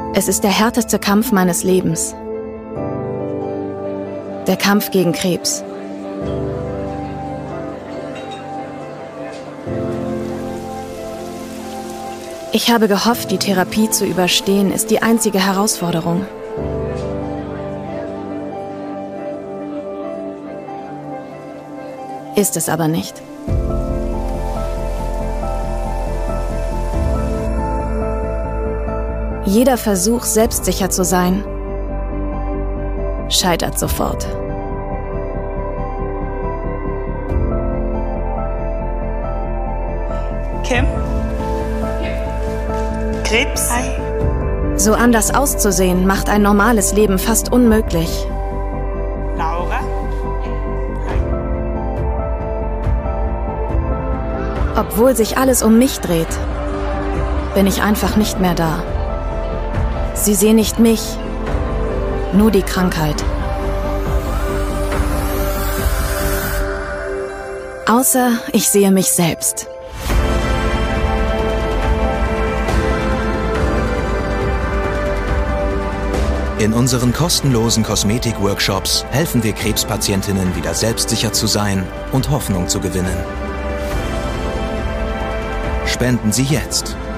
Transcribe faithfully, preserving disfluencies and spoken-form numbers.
Es ist der härteste Kampf meines Lebens. Der Kampf gegen Krebs. Ich habe gehofft, die Therapie zu überstehen, ist die einzige Herausforderung. Ist es aber nicht. Jeder Versuch, selbstsicher zu sein, scheitert sofort. Kim? Krebs? Hi. So anders auszusehen, macht ein normales Leben fast unmöglich. Laura? Obwohl sich alles um mich dreht, bin ich einfach nicht mehr da. Sie sehen nicht mich, nur die Krankheit. Außer ich sehe mich selbst. In unseren kostenlosen Kosmetik-Workshops helfen wir Krebspatientinnen, wieder selbstsicher zu sein und Hoffnung zu gewinnen. Spenden Sie jetzt